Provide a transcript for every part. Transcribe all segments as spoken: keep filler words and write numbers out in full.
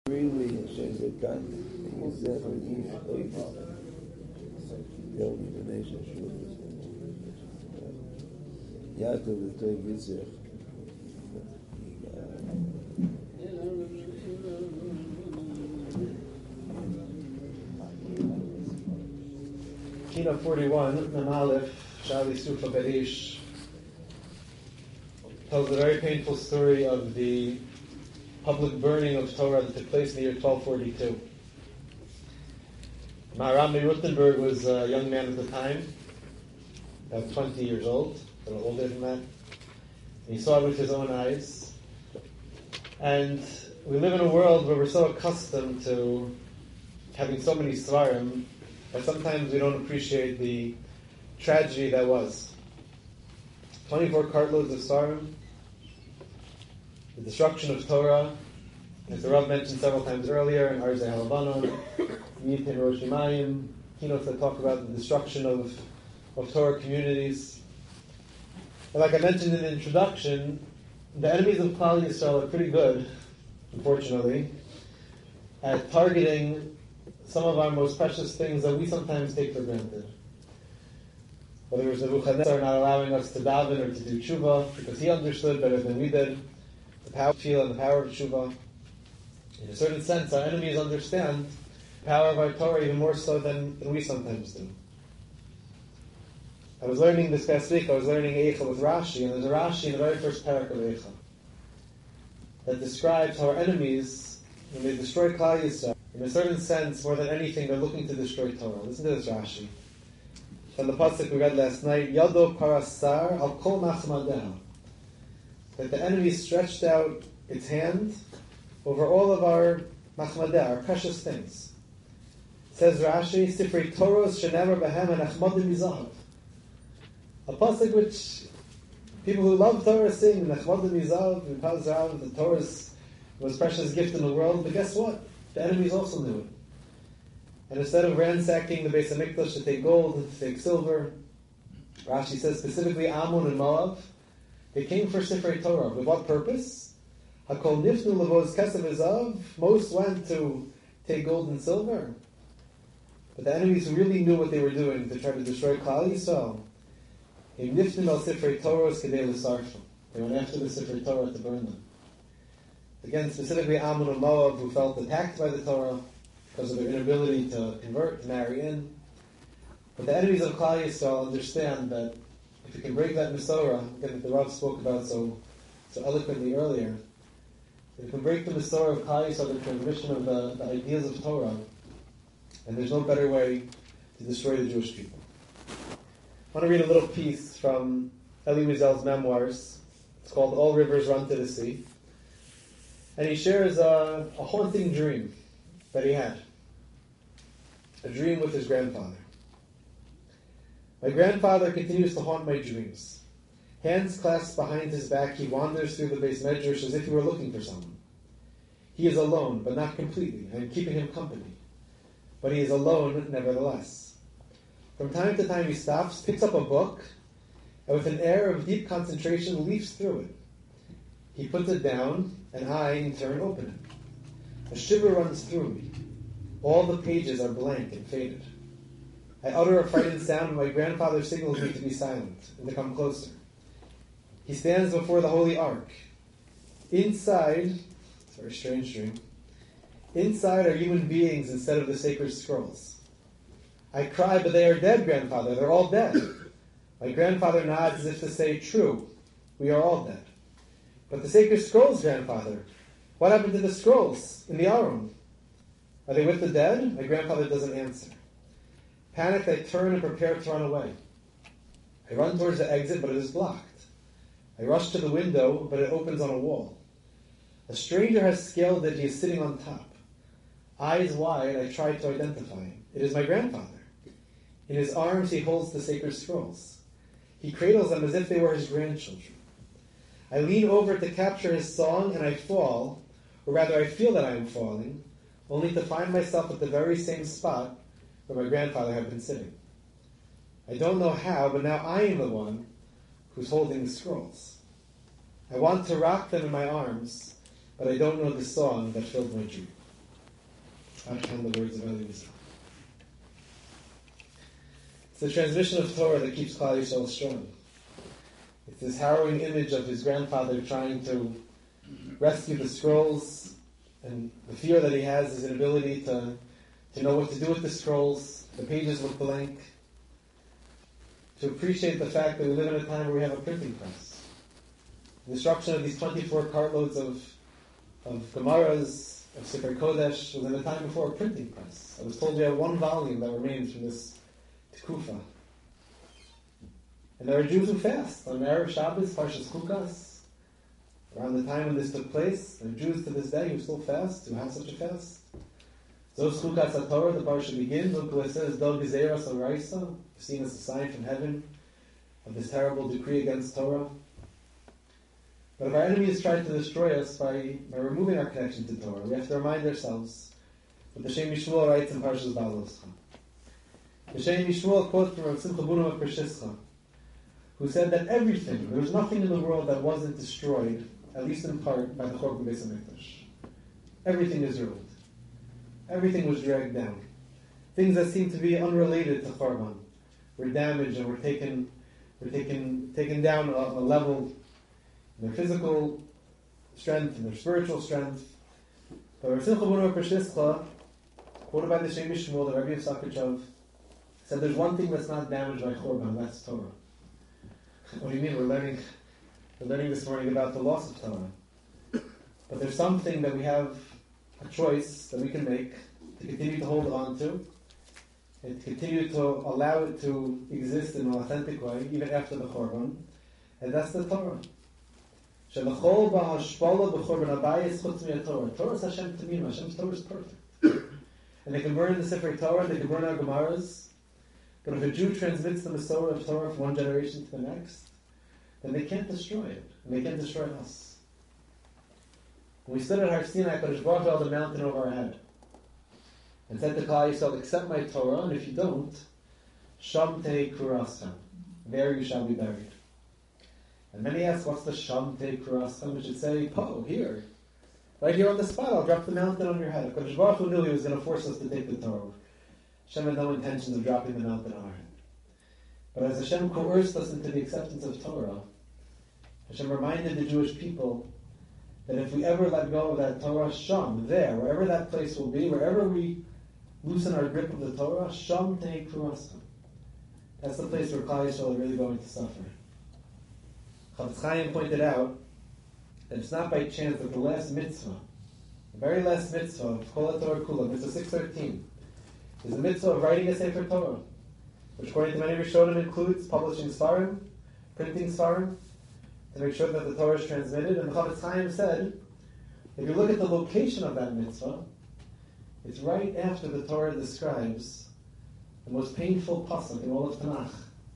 really שזה כאן, יוסף איש אויבס, יום בני ששוב, יעקב ותוי גיצח, Kina forty-one, Namalef, Shali Sufa Berish, tells a very painful story of the public burning of Torah that took place in the year twelve forty-two. Maharam Rutenberg was a young man at the time, about twenty years old, a little older than that. And he saw it with his own eyes. And we live in a world where we're so accustomed to having so many svarim that sometimes we don't appreciate the tragedy that was. twenty-four cartloads of svarim, the destruction of Torah, as the Rav mentioned several times earlier, in Arzei Halabanon, Yitin Rosh Hashanah, keynotes that talk about the destruction of, of Torah communities. And like I mentioned in the introduction, the enemies of Klal Yisrael are pretty good, unfortunately, at targeting some of our most precious things that we sometimes take for granted. Whether it was Nebuchadnezzar not allowing us to daven or to do tshuva, because he understood better than we did the power of tefillah and the power of tshuva. In a certain sense, our enemies understand the power of our Torah even more so than, than we sometimes do. I was learning this past week, I was learning Eicha with Rashi, and there's a Rashi in the very first parak of Eicha that describes how our enemies, when they destroy Klal Yisrael, in a certain sense, more than anything, they're looking to destroy Torah. Listen to this Rashi. From the pasuk we read last night, Yado parasar al kol machmadeha, that the enemy stretched out its hand over all of our machmadeha, our precious things. Says Rashi, Sifrei Toros shenever behem and achmadim mizahav. A pasuk which people who love Torah sing, Nachmadim mizahav, and Pazarav, the Torah's most precious gift in the world, but guess what? The enemies also knew it. And instead of ransacking the Beis HaMikdash to take gold and to take silver, Rashi says specifically Ammon and Moab, they came for Sifrei Torah. With what purpose? Hakol nifnu levoz kesav ezav. Most went to take gold and silver. But the enemies who really knew what they were doing to try to destroy Klal Yisrael, im nifnu al Sifrei Torah kedei l'sarfim. They went after the Sifrei Torah to burn them. Again, specifically Ammon and Moab, who felt attacked by the Torah because of their inability to convert, to marry in. But the enemies of Klal Yisrael understand that if you can break that Mesorah, again, that the Rav spoke about so so eloquently earlier, if you can break the Mesorah of Klal Yisrael, the transmission of the, the ideas of Torah, and there's no better way to destroy the Jewish people. I want to read a little piece from Eli Wiesel's memoirs. It's called All Rivers Run to the Sea. And he shares a, a haunting dream that he had. A dream with his grandfather. My grandfather continues to haunt my dreams. Hands clasped behind his back, he wanders through the Beis Medrash as if he were looking for someone. He is alone, but not completely. I am keeping him company. But he is alone, nevertheless. From time to time he stops, picks up a book, and with an air of deep concentration leafs through it. He puts it down, and I, in turn, open it. A shiver runs through me. All the pages are blank and faded. I utter a frightened sound, and my grandfather signals me to be silent and to come closer. He stands before the Holy Ark. Inside, it's a very strange dream, inside are human beings instead of the sacred scrolls. I cry, but they are dead, grandfather. They're all dead. My grandfather nods as if to say, true, we are all dead. But the sacred scrolls, grandfather, what happened to the scrolls in the Aron? Are they with the dead? My grandfather doesn't answer. Panicked, I turn and prepare to run away. I run towards the exit, but it is blocked. I rush to the window, but it opens on a wall. A stranger has scaled it. He is sitting on top. Eyes wide, I try to identify him. It is my grandfather. In his arms, he holds the sacred scrolls. He cradles them as if they were his grandchildren. I lean over to capture his song, and I fall, or rather I feel that I am falling, only to find myself at the very same spot where my grandfather had been sitting. I don't know how, but now I am the one who's holding the scrolls. I want to rock them in my arms, but I don't know the song that filled my dream. Ashkan, the words of Eli Wiesel. It's the transmission of Torah that keeps Klal Yisrael strong. It's this harrowing image of his grandfather trying to rescue the scrolls, and the fear that he has, his inability to, to know what to do with the scrolls. The pages look blank. To appreciate the fact that we live in a time where we have a printing press. The destruction of these twenty-four cartloads of, of Gemaras, of Sefer Kodesh, was in a time before a printing press. I was told we have one volume that remains from this Tekufa. And there are Jews who fast. On Erev Shabbos, Parshas Chukas, around the time when this took place, there are Jews to this day who still fast, who have such a fast. Those Chukas HaTorah, the parsha begins, look what it says, Do Gezeras Oraisa, seen as a sign from heaven of this terrible decree against Torah. But if our enemies try to destroy us by, by removing our connection to Torah, we have to remind ourselves what the Shem Yishmuel writes in Parshas Baloscha. The Shem Yishmuel quotes from Rav Simcha Bunim of Pershischa, who said that everything, there was nothing in the world that wasn't destroyed, at least in part, by the Chorban Beis HaMikdash. Everything is ruined. Everything was dragged down. Things that seemed to be unrelated to Chorban were damaged and were taken, were taken, taken down a, a level in their physical strength and their spiritual strength. But Rav Simcha Bunim of Pershischa, quoted by the Shem Yishmuel, the Rabbi of Sakachev, said there's one thing that's not damaged by Chorban, that's Torah. What do you mean? We're learning, we're learning this morning about the loss of Torah. But there's something that we have a choice that we can make to continue to hold on to and to continue to allow it to exist in an authentic way, even after the Chorban, and that's the Torah. Shelachol b'hashpala b'chorban habayis chutz mi'atorah. Torah is Hashem Tamim. Hashem's Torah is perfect. And they can burn the Sefer Torah, they can burn our Gemaras, but if a Jew transmits the Masorah of Torah from one generation to the next, then they can't destroy it, and they can't destroy us. When we stood at Har Sinai, Kadosh Baruch Hu held a mountain over our head and said to Klal Yisrael, accept my Torah, and if you don't, Sham Tei Kurasam, there you shall be buried. And many ask, what's the Sham Tei Kurasam? We should say, Po, here. Right here on the spot, I'll drop the mountain on your head. If Kadosh Baruch Hu knew he was going to force us to take the Torah, Hashem had no intention of dropping the mountain on our head. But as Hashem coerced us into the acceptance of Torah, Hashem reminded the Jewish people that if we ever let go of that Torah, Sham, there, wherever that place will be, wherever we loosen our grip of the Torah, Sham Tei Kurasam. That's the place where Klal Yisrael are really going to suffer. Chafetz Chaim pointed out that it's not by chance that the last mitzvah, the very last mitzvah of Kol HaTorah Kula, mitzvah six thirteen, is the mitzvah of writing a Sefer Torah, which according to many Rishonim includes publishing Sfarim, printing Sfarim, to make sure that the Torah is transmitted. And the Chafetz Chaim said, if you look at the location of that mitzvah, it's right after the Torah describes the most painful pasuk in all of Tanakh.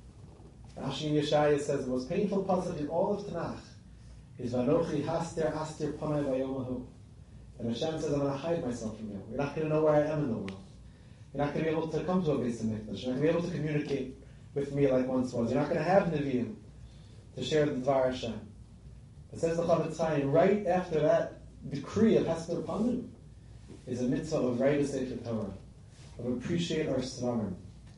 Rashi Yeshaya says the most painful pasuk in all of Tanakh is Vanochi Haster Aster Panai Vayomahu. And Hashem says, I'm going to hide myself from you. You're not going to know where I am in the world. You're not going to be able to come to a Beis HaMikdash. You're not going to be able to communicate with me like once was. You're not going to have Nevi'im to share the Dvar Hashem. It says the Chafetz Chaim, right after that decree of Hester Panim is a mitzvah of write a Sefer Torah, of appreciate our Svarim,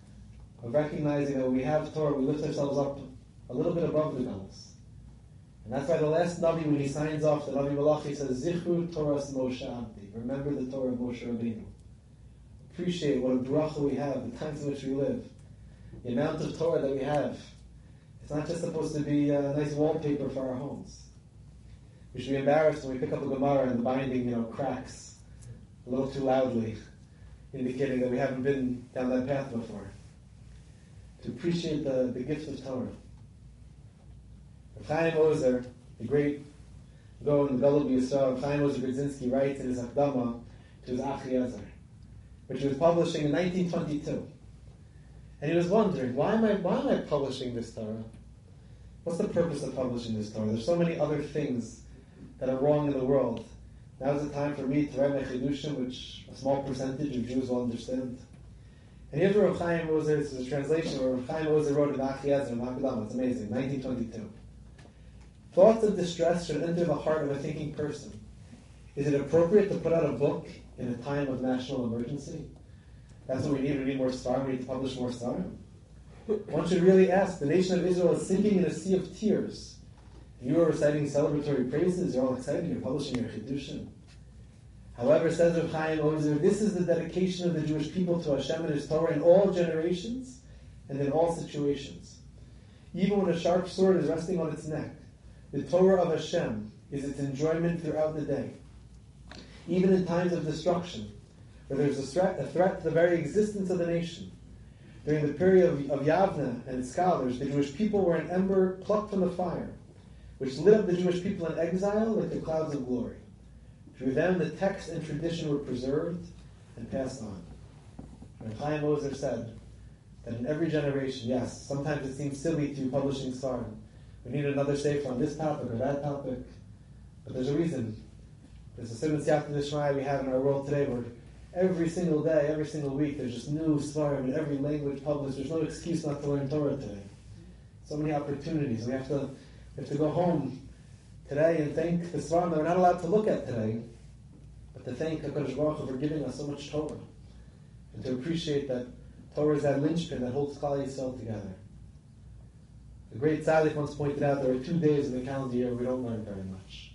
of recognizing that when we have Torah, we lift ourselves up a little bit above the Galus. And that's why the last Navi, when he signs off, the Navi Malachi says, Zichru Torahs Moshe Abdi. Remember the Torah of Moshe Rabbeinu. Appreciate what a bracha we have, the times in which we live, the amount of Torah that we have. It's not just supposed to be a nice wallpaper for our homes. We should be embarrassed when we pick up a Gemara and the binding, you know, cracks a little too loudly, indicating that we haven't been down that path before. To appreciate the, the gift of Torah. Chaim Ozer, the great Gaon in the Galil Yisrael, Chaim Ozer Grodzinski writes in his Hakdama to his Achi Ezer, which he was publishing in nineteen twenty-two. And he was wondering, why am I why am I publishing this Torah? What's the purpose of publishing this Torah? There's so many other things that are wrong in the world. Now is the time for me to write my Chidushim, which a small percentage of Jews will understand. And here's where Rav Chaim Ozer, this is a translation where Rav Chaim Ozer wrote in Achi Ezer in Hakdama. It's amazing, nineteen twenty-two. Thoughts of distress should enter the heart of a thinking person. Is it appropriate to put out a book in a time of national emergency? That's what we need. We need more Sfarim. We need to publish more Sfarim. One should really ask, the nation of Israel is sinking in a sea of tears. You are reciting celebratory praises, you're all excited, you're publishing your Chidushim. However, says Reb Chaim Ozer, this is the dedication of the Jewish people to Hashem and His Torah in all generations and in all situations. Even when a sharp sword is resting on its neck, the Torah of Hashem is its enjoyment throughout the day. Even in times of destruction, where there's a threat, a threat to the very existence of the nation. During the period of, of Yavne and its scholars, the Jewish people were an ember plucked from the fire, which lit up the Jewish people in exile like the clouds of glory. Through them, the text and tradition were preserved and passed on. And Chaim Ozer said that in every generation, yes, sometimes it seems silly to be publishing Sfarim. We need another sefer on this topic or that topic, but there's a reason. There's a certain siyata d'shmaya we have in our world today where every single day, every single week, there's just new Sfarim in every language published. There's no excuse not to learn Torah today. So many opportunities. We have to, we have to go home today and thank the Sfarim that we're not allowed to look at today, but to thank HaKadosh Baruch Hu for giving us so much Torah, and to appreciate that Torah is that linchpin that holds Klal Yisrael together. The great Tzaddik once pointed out there are two days in the calendar year where we don't learn very much.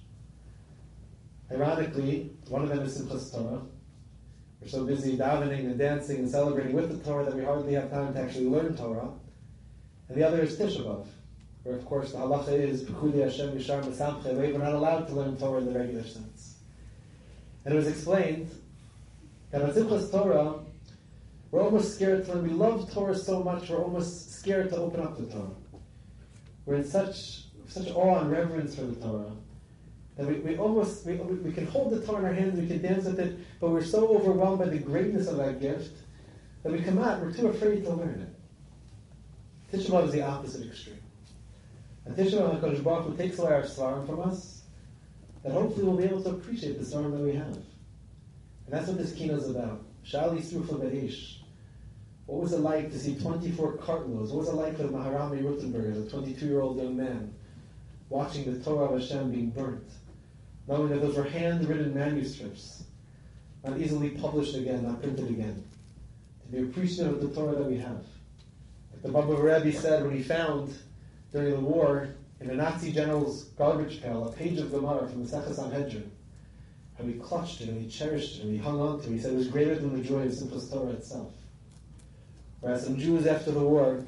Ironically, one of them is Simchas Torah. We're so busy davening and dancing and celebrating with the Torah that we hardly have time to actually learn Torah. And the other is Tisha B'Av, where of course the halacha is B'chuli Hashem Yishar Mesamche. We're not allowed to learn Torah in the regular sense. And it was explained that on Simchas Torah, we're almost scared to learn. We love Torah so much, we're almost scared to open up the Torah. We're in such such awe and reverence for the Torah that we, we almost, we, we can hold the Torah in our hands, we can dance with it, but we're so overwhelmed by the greatness of that gift that we come out, we're too afraid to learn it. Tisha B'Av is the opposite extreme. And Tisha B'Av, HaKadosh Baruch Hu takes away our Sfarim from us, that hopefully we'll be able to appreciate the Sfarim that we have. And that's what this keynote is about. Shali Srufa Beresh. What was it like to see twenty-four cartloads? What was it like for Maharami Rutenberg as a twenty-two-year-old young man watching the Torah of Hashem being burnt? Knowing that those were handwritten manuscripts, not easily published again, not printed again. To be appreciative of the Torah that we have. Like the Baba Rebbe said when he found, during the war, in a Nazi general's garbage pail, a page of Gemara from the Sefer Sanhedrin, how he clutched it and he cherished it and he hung on to it. He said it was greater than the joy of Simchas Torah itself. Whereas some Jews after the war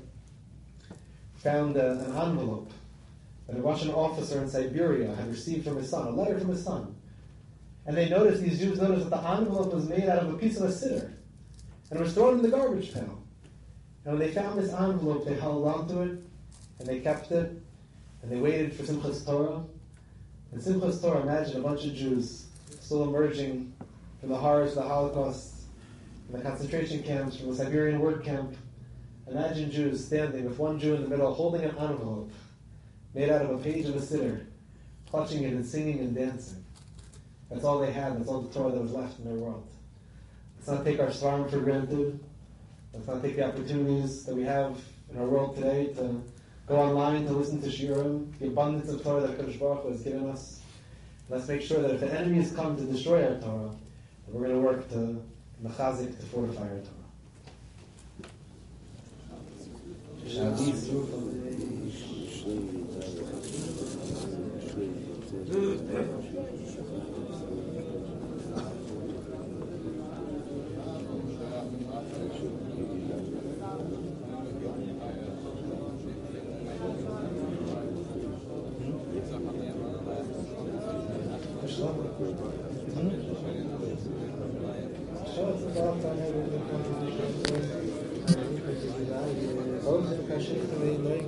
found a, an envelope that a Russian officer in Siberia had received from his son, a letter from his son. And they noticed, these Jews noticed that the envelope was made out of a piece of a siddur and it was thrown in the garbage pail. And when they found this envelope, they held on to it and they kept it and they waited for Simchas Torah. And Simchas Torah, imagine a bunch of Jews still emerging from the horrors of the Holocaust, from the concentration camps, from the Siberian work camp. Imagine Jews standing with one Jew in the middle holding an envelope made out of a page of a siddur, clutching it and singing and dancing. That's all they had. That's all the Torah that was left in their world. Let's not take our Sfarim for granted. Let's not take the opportunities that we have in our world today to go online to listen to Shiurim, the abundance of Torah that Kadosh Baruch Hu has given us. Let's make sure that if the enemies come to destroy our Torah, that we're going to work to mechazik, to fortify our Torah.